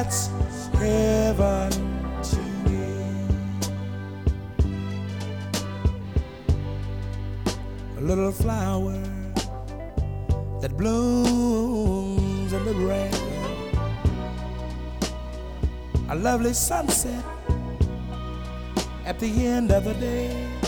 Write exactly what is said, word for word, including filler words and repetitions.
that's heaven to me. A little flower that blooms in the rain, a lovely sunset at the end of the day.